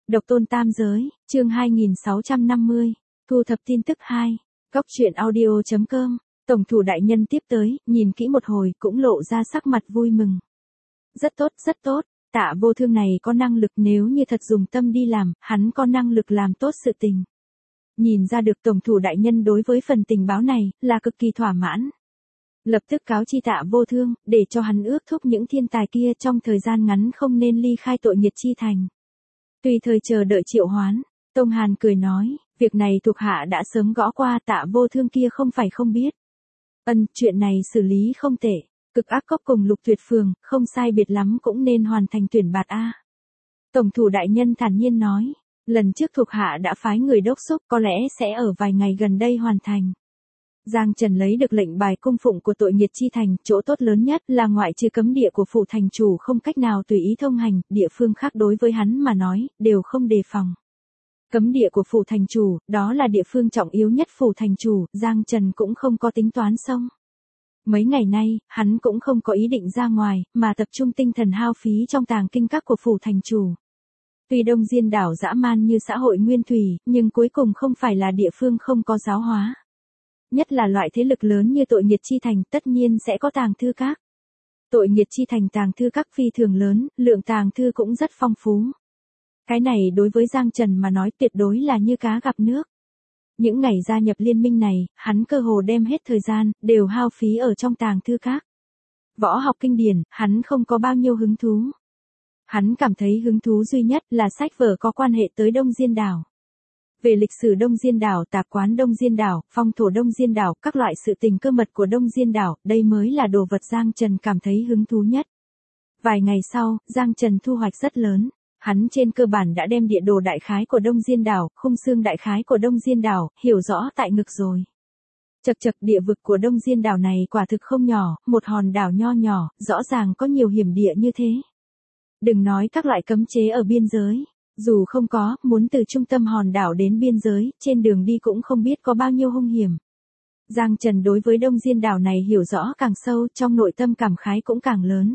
Độc tôn tam giới, chương 2650, thu thập tin tức 2, góc truyện audio.com, tổng thủ đại nhân tiếp tới, nhìn kỹ một hồi cũng lộ ra sắc mặt vui mừng. Rất tốt, Tạ Vô Thương này có năng lực, nếu như thật dùng tâm đi làm, hắn có năng lực làm tốt sự tình. Nhìn ra được tổng thủ đại nhân đối với phần tình báo này, là cực kỳ thỏa mãn. Lập tức cáo chi Tạ Vô Thương, để cho hắn ước thúc những thiên tài kia trong thời gian ngắn không nên ly khai tội nghiệt chi thành. Tùy thời chờ đợi triệu hoán, Tông Hàn cười nói, việc này thuộc hạ đã sớm gõ qua, Tạ Vô Thương kia không phải không biết. Chuyện này xử lý không tệ, cực ác cốc cùng Lục Tuyệt Phường, không sai biệt lắm cũng nên hoàn thành tuyển bạt A. Tổng thủ đại nhân thản nhiên nói, lần trước thuộc hạ đã phái người đốc thúc, có lẽ sẽ ở vài ngày gần đây hoàn thành. Giang Trần lấy được lệnh bài cung phụng của tội nghiệt chi thành, chỗ tốt lớn nhất là ngoại trừ cấm địa của phủ thành chủ không cách nào tùy ý thông hành, địa phương khác đối với hắn mà nói, đều không đề phòng. Cấm địa của phủ thành chủ, đó là địa phương trọng yếu nhất phủ thành chủ, Giang Trần cũng không có tính toán xong. Mấy ngày nay, hắn cũng không có ý định ra ngoài, mà tập trung tinh thần hao phí trong tàng kinh các của phủ thành chủ. Tuy Đông Diên đảo dã man như xã hội nguyên thủy, nhưng cuối cùng không phải là địa phương không có giáo hóa. Nhất là loại thế lực lớn như tội nghiệt chi thành, tất nhiên sẽ có tàng thư các. Tội nghiệt chi thành tàng thư các phi thường lớn, lượng tàng thư cũng rất phong phú. Cái này đối với Giang Trần mà nói tuyệt đối là như cá gặp nước. Những ngày gia nhập liên minh này, hắn cơ hồ đem hết thời gian, đều hao phí ở trong tàng thư các. Võ học kinh điển, hắn không có bao nhiêu hứng thú. Hắn cảm thấy hứng thú duy nhất là sách vở có quan hệ tới Đông Diên đảo. Về lịch sử Đông Diên đảo, tạp quán Đông Diên đảo, phong thổ Đông Diên đảo, các loại sự tình cơ mật của Đông Diên đảo, đây mới là đồ vật Giang Trần cảm thấy hứng thú nhất. Vài ngày sau, Giang Trần thu hoạch rất lớn. Hắn trên cơ bản đã đem địa đồ đại khái của Đông Diên đảo, khung xương đại khái của Đông Diên đảo, hiểu rõ tại ngực rồi. Chật địa vực của Đông Diên đảo này quả thực không nhỏ, một hòn đảo nho nhỏ, rõ ràng có nhiều hiểm địa như thế. Đừng nói các loại cấm chế ở biên giới. Dù không có, muốn từ trung tâm hòn đảo đến biên giới, trên đường đi cũng không biết có bao nhiêu hung hiểm. Giang Trần đối với Đông Diên đảo này hiểu rõ càng sâu, trong nội tâm cảm khái cũng càng lớn.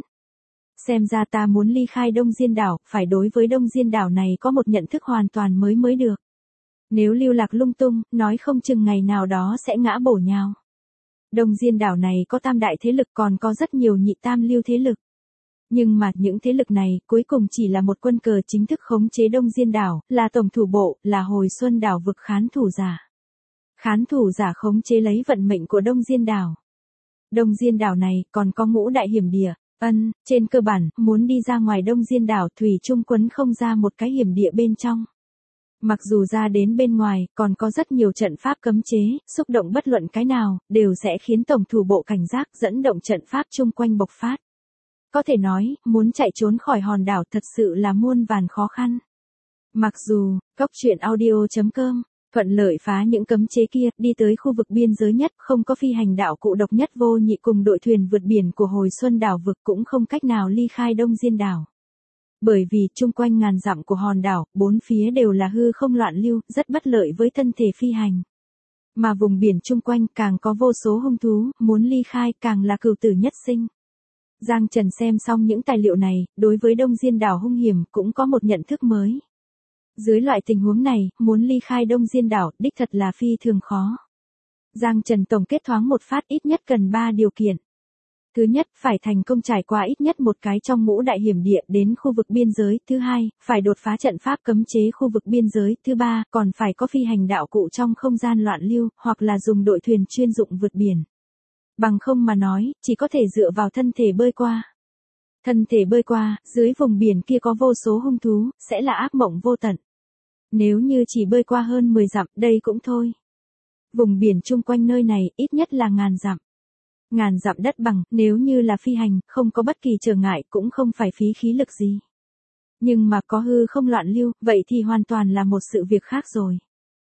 Xem ra ta muốn ly khai Đông Diên đảo, phải đối với Đông Diên đảo này có một nhận thức hoàn toàn mới được. Nếu lưu lạc lung tung, nói không chừng ngày nào đó sẽ ngã bổ nhào. Đông Diên đảo này có tam đại thế lực, còn có rất nhiều nhị tam lưu thế lực. Nhưng mà những thế lực này cuối cùng chỉ là một quân cờ chính thức khống chế Đông Diên đảo, là tổng thủ bộ, là hồi xuân đảo vực khán thủ giả. Khán thủ giả khống chế lấy vận mệnh của Đông Diên đảo. Đông Diên đảo này còn có ngũ đại hiểm địa. Trên cơ bản, muốn đi ra ngoài Đông Diên đảo thủy chung quấn không ra một cái hiểm địa bên trong. Mặc dù ra đến bên ngoài, còn có rất nhiều trận pháp cấm chế, xúc động bất luận cái nào, đều sẽ khiến tổng thủ bộ cảnh giác dẫn động trận pháp chung quanh bộc phát. Có thể nói, muốn chạy trốn khỏi hòn đảo thật sự là muôn vàn khó khăn. Mặc dù, góc truyện audio.com, thuận lợi phá những cấm chế kia, đi tới khu vực biên giới nhất, không có phi hành đạo cụ độc nhất vô nhị cùng đội thuyền vượt biển của hồi xuân đảo vực cũng không cách nào ly khai Đông Diên đảo. Bởi vì, chung quanh ngàn dặm của hòn đảo, bốn phía đều là hư không loạn lưu, rất bất lợi với thân thể phi hành. Mà vùng biển chung quanh càng có vô số hung thú, muốn ly khai càng là cừu tử nhất sinh. Giang Trần xem xong những tài liệu này, đối với Đông Diên đảo hung hiểm cũng có một nhận thức mới. Dưới loại tình huống này, muốn ly khai Đông Diên đảo, đích thật là phi thường khó. Giang Trần tổng kết thoáng một phát, ít nhất cần 3 điều kiện. Thứ nhất, phải thành công trải qua ít nhất một cái trong ngũ đại hiểm địa đến khu vực biên giới. Thứ hai, phải đột phá trận pháp cấm chế khu vực biên giới. Thứ ba, còn phải có phi hành đạo cụ trong không gian loạn lưu, hoặc là dùng đội thuyền chuyên dụng vượt biển. Bằng không mà nói, chỉ có thể dựa vào thân thể bơi qua. Thân thể bơi qua, dưới vùng biển kia có vô số hung thú, sẽ là ác mộng vô tận. Nếu như chỉ bơi qua hơn 10 dặm, đây cũng thôi. Vùng biển chung quanh nơi này, ít nhất là ngàn dặm. Ngàn dặm đất bằng, nếu như là phi hành, không có bất kỳ trở ngại, cũng không phải phí khí lực gì. Nhưng mà có hư không loạn lưu, vậy thì hoàn toàn là một sự việc khác rồi.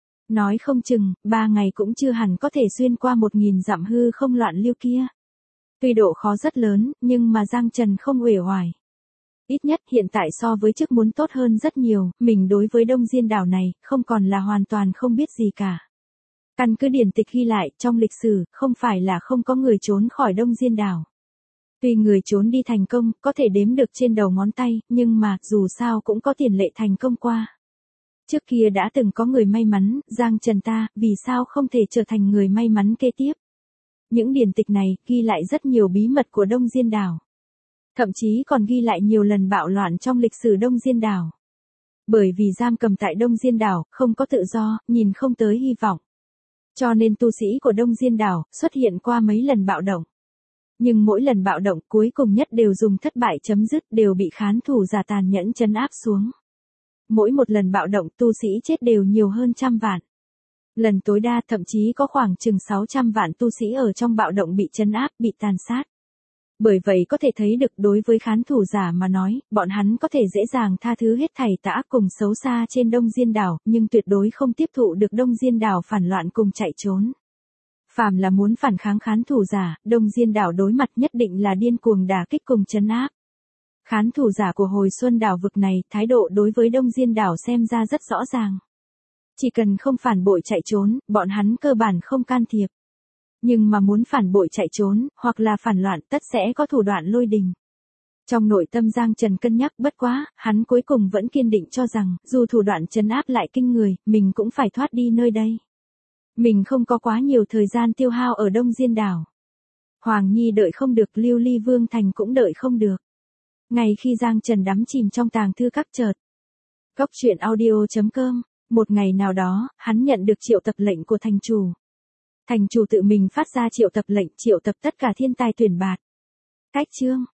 Nói không chừng, 3 ngày cũng chưa hẳn có thể xuyên qua 1000 dặm hư không loạn lưu kia. Tuy độ khó rất lớn, nhưng mà Giang Trần không uể oải. Ít nhất hiện tại so với trước muốn tốt hơn rất nhiều, mình đối với Đông Diên đảo này, không còn là hoàn toàn không biết gì cả. Căn cứ điển tịch ghi lại, trong lịch sử, không phải là không có người trốn khỏi Đông Diên đảo. Tuy người trốn đi thành công, có thể đếm được trên đầu ngón tay, nhưng mà, dù sao cũng có tiền lệ thành công qua. Trước kia đã từng có người may mắn, Giang Trần ta, vì sao không thể trở thành người may mắn kế tiếp? Những điển tịch này ghi lại rất nhiều bí mật của Đông Diên Đảo. Thậm chí còn ghi lại nhiều lần bạo loạn trong lịch sử Đông Diên Đảo. Bởi vì giam cầm tại Đông Diên Đảo, không có tự do, nhìn không tới hy vọng. Cho nên tu sĩ của Đông Diên Đảo xuất hiện qua mấy lần bạo động. Nhưng mỗi lần bạo động cuối cùng nhất đều dùng thất bại chấm dứt, đều bị khán thủ giả tàn nhẫn trấn áp xuống. Mỗi một lần bạo động tu sĩ chết đều nhiều hơn 100 vạn. Lần tối đa thậm chí có khoảng chừng 600 vạn tu sĩ ở trong bạo động bị trấn áp, bị tàn sát. Bởi vậy có thể thấy được đối với khán thủ giả mà nói, bọn hắn có thể dễ dàng tha thứ hết thảy tà ác cùng xấu xa trên Đông Diên Đảo, nhưng tuyệt đối không tiếp thụ được Đông Diên Đảo phản loạn cùng chạy trốn. Phàm là muốn phản kháng khán thủ giả, Đông Diên Đảo đối mặt nhất định là điên cuồng đả kích cùng trấn áp. Khán thủ giả của hồi xuân đảo vực này, thái độ đối với Đông Diên Đảo xem ra rất rõ ràng. Chỉ cần không phản bội chạy trốn, bọn hắn cơ bản không can thiệp. Nhưng mà muốn phản bội chạy trốn, hoặc là phản loạn tất sẽ có thủ đoạn lôi đình. Trong nội tâm Giang Trần cân nhắc bất quá, hắn cuối cùng vẫn kiên định cho rằng, dù thủ đoạn trấn áp lại kinh người, mình cũng phải thoát đi nơi đây. Mình không có quá nhiều thời gian tiêu hao ở Đông Diên Đảo. Hoàng Nhi đợi không được, Lưu Ly Vương Thành cũng đợi không được. Ngày khi Giang Trần đắm chìm trong tàng thư các chợt. Góc truyện audio.com, một ngày nào đó, hắn nhận được triệu tập lệnh của thành chủ. Thành chủ tự mình phát ra triệu tập lệnh, triệu tập tất cả thiên tài tuyển bạt. Cách chương